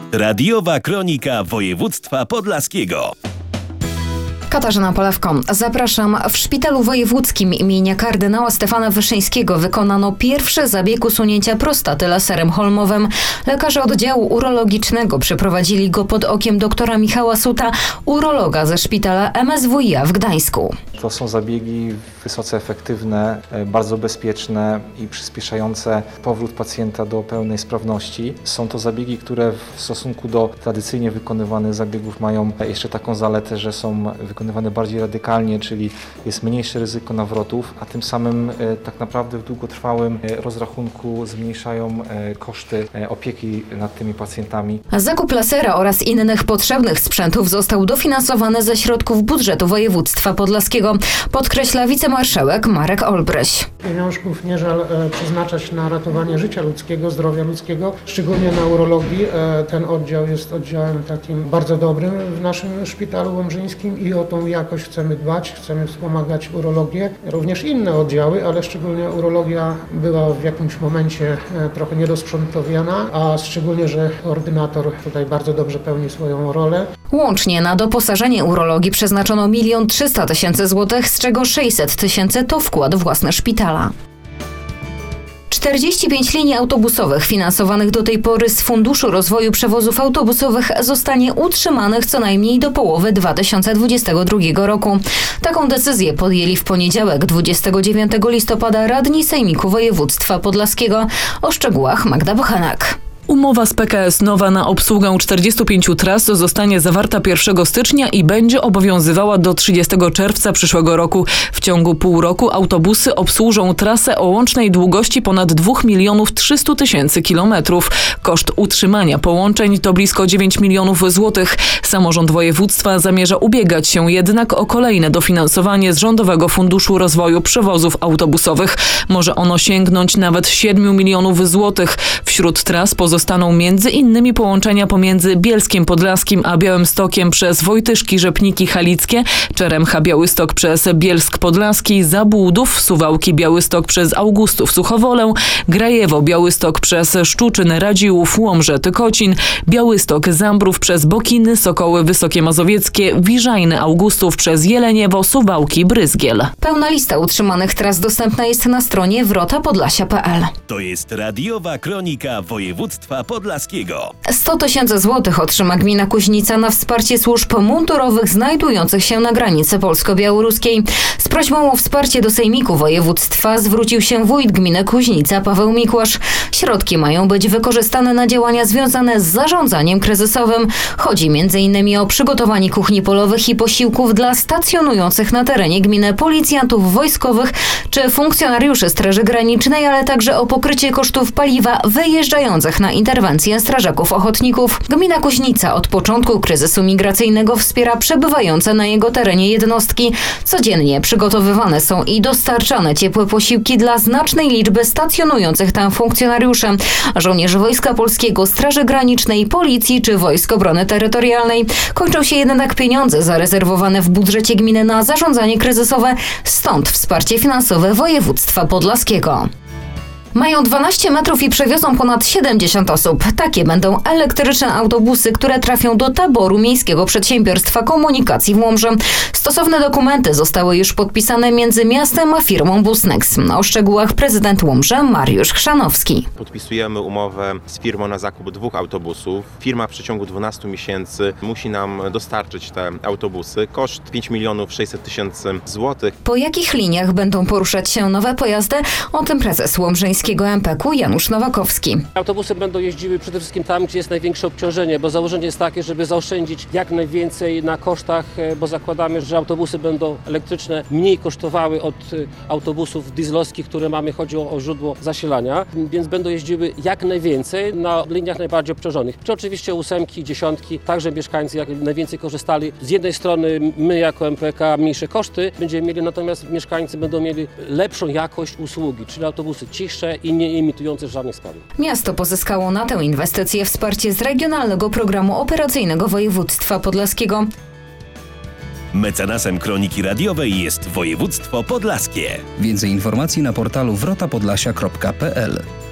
Radiowa kronika województwa podlaskiego. Katarzyna Polewko. Zapraszam. W Szpitalu Wojewódzkim imienia kardynała Stefana Wyszyńskiego wykonano pierwszy zabieg usunięcia prostaty laserem holmowym. Lekarze oddziału urologicznego przeprowadzili go pod okiem doktora Michała Suta, urologa ze szpitala MSWiA w Gdańsku. To są zabiegi wysoce efektywne, bardzo bezpieczne i przyspieszające powrót pacjenta do pełnej sprawności. Są to zabiegi, które w stosunku do tradycyjnie wykonywanych zabiegów mają jeszcze taką zaletę, że są wykonywane bardziej radykalnie, czyli jest mniejsze ryzyko nawrotów, a tym samym tak naprawdę w długotrwałym rozrachunku zmniejszają koszty opieki nad tymi pacjentami. Zakup lasera oraz innych potrzebnych sprzętów został dofinansowany ze środków budżetu województwa podlaskiego, podkreśla wicemarszałek Marek Olbryś. Pieniążków nie żal przeznaczać na ratowanie życia ludzkiego, zdrowia ludzkiego, szczególnie na urologii. Ten oddział jest oddziałem takim bardzo dobrym w naszym szpitalu łomżyńskim i o tą jakość chcemy dbać, chcemy wspomagać urologię, również inne oddziały, ale szczególnie urologia była w jakimś momencie trochę niedosprzątowiana, a szczególnie, że ordynator tutaj bardzo dobrze pełni swoją rolę. Łącznie na doposażenie urologii przeznaczono 1 300 000 złotych, z czego 600 000 to wkład własny szpitala. 45 linii autobusowych finansowanych do tej pory z Funduszu Rozwoju Przewozów Autobusowych zostanie utrzymanych co najmniej do połowy 2022 roku. Taką decyzję podjęli w poniedziałek 29 listopada radni Sejmiku Województwa Podlaskiego. O szczegółach Magda Bochenek. Umowa z PKS Nowa na obsługę 45 tras zostanie zawarta 1 stycznia i będzie obowiązywała do 30 czerwca przyszłego roku. W ciągu pół roku autobusy obsłużą trasę o łącznej długości ponad 2 300 000 kilometrów. Koszt utrzymania połączeń to blisko 9 milionów złotych. Samorząd województwa zamierza ubiegać się jednak o kolejne dofinansowanie z Rządowego Funduszu Rozwoju Przewozów Autobusowych. Może ono sięgnąć nawet 7 milionów złotych. Wśród tras pozostaną m.in. połączenia pomiędzy Bielskiem Podlaskim a Białymstokiem przez Wojtyszki, Rzepniki, Halickie, Czeremcha, Białystok przez Bielsk Podlaski, Zabłudów, Suwałki, Białystok przez Augustów, Suchowolę, Grajewo, Białystok przez Szczuczyn, Radziłów, Łomżę, Kocin, Białystok, Zambrów przez Bokiny, Sokoły, Wysokie Mazowieckie, Wiżajny, Augustów przez Jeleniewo, Suwałki, Bryzgiel. Pełna lista utrzymanych tras dostępna jest na stronie wrotapodlasia.pl. To jest radiowa kronika województwa podlaskiego. 100 000 złotych otrzyma gmina Kuźnica na wsparcie służb mundurowych znajdujących się na granicy polsko-białoruskiej. Z prośbą o wsparcie do Sejmiku Województwa zwrócił się wójt gminy Kuźnica Paweł Mikłasz. Środki mają być wykorzystane na działania związane z zarządzaniem kryzysowym. Chodzi m.in. o przygotowanie kuchni polowych i posiłków dla stacjonujących na terenie gminy policjantów wojskowych czy funkcjonariuszy Straży Granicznej, ale także o pokrycie kosztów paliwa wyjeżdżających na interwencję strażaków ochotników. Gmina Kuźnica od początku kryzysu migracyjnego wspiera przebywające na jego terenie jednostki. Codziennie przygotowywane są i dostarczane ciepłe posiłki dla znacznej liczby stacjonujących tam funkcjonariuszy. Żołnierzy Wojska Polskiego, Straży Granicznej, Policji czy Wojsk Obrony Terytorialnej. Kończą się jednak pieniądze zarezerwowane w budżecie gminy na zarządzanie kryzysowe, stąd wsparcie finansowe województwa podlaskiego. Mają 12 metrów i przewiozą ponad 70 osób. Takie będą elektryczne autobusy, które trafią do taboru Miejskiego Przedsiębiorstwa Komunikacji w Łomży. Stosowne dokumenty zostały już podpisane między miastem a firmą Busnex. O szczegółach prezydent Łomży Mariusz Chrzanowski. Podpisujemy umowę z firmą na zakup 2 autobusów. Firma w przeciągu 12 miesięcy musi nam dostarczyć te autobusy. Koszt 5 600 000 złotych. Po jakich liniach będą poruszać się nowe pojazdy? O tym prezes łomżyńskiego MPK-u Janusz Nowakowski. Autobusy będą jeździły przede wszystkim tam, gdzie jest największe obciążenie, bo założenie jest takie, żeby zaoszczędzić jak najwięcej na kosztach, bo zakładamy, że autobusy będą elektryczne mniej kosztowały od autobusów dieslowskich, które mamy, chodzi o źródło zasilania, więc będą jeździły jak najwięcej na liniach najbardziej obciążonych. Czy oczywiście 8, 10, także mieszkańcy jak najwięcej korzystali. Z jednej strony my jako MPK mniejsze koszty będziemy mieli, natomiast mieszkańcy będą mieli lepszą jakość usługi, czyli autobusy cichsze i nie emitujące żadnych spadów. Miasto pozyskało na tę inwestycję wsparcie z Regionalnego Programu Operacyjnego Województwa Podlaskiego. Mecenasem kroniki radiowej jest województwo podlaskie. Więcej informacji na portalu wrotapodlasia.pl.